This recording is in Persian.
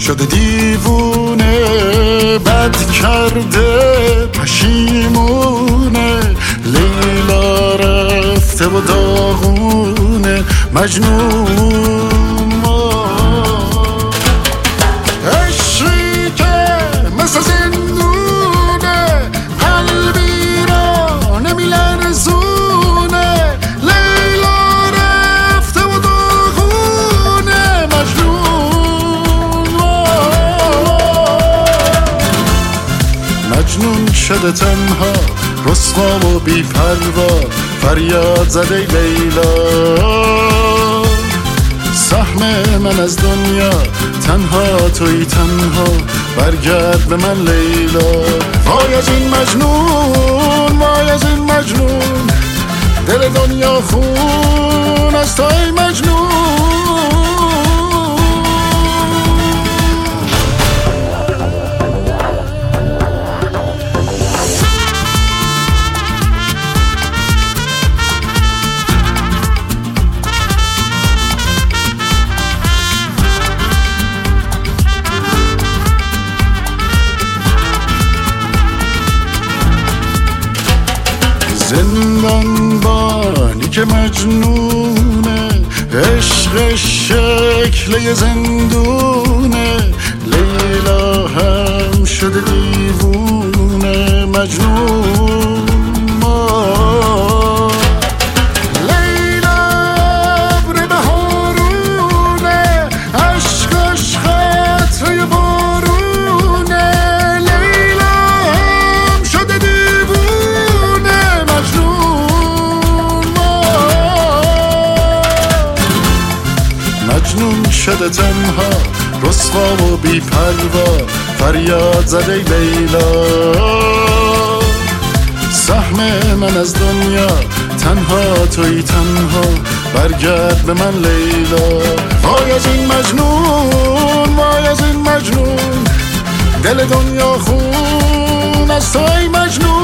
شده دیوونه، بد کرده پشیمونه، لیلا رفته و داغونه مجنون. عشقی که مثل زندونه، قلبی را نمیلرزونه، لیلا رفته و داغونه مجنون. مجنون شده تنها، رسوا و بی پروا، فریاد زده لیلا. سهم من از دنیا، تنها توی تنها، برگرد به من لیلا. وای از این مجنون، وای از این مجنون، دل دنیا خون از توی مجنون. زندان بانی که مجنونه، عشق شکل زندونه، لیلا هم شده دیوونه مجنون. لیلا ابر بهارونه، عشقش خطره بارونه، لیلا هم شده دیوونه مجنون. مجنون شده تنها، رسوا و بی پروا، فریاد زده لیلا. سهم من از دنیا، تنها توی تنها، برگرد به من لیلا. وای از این مجنون، وای از این مجنون، دل دنیا خون از توی مجنون.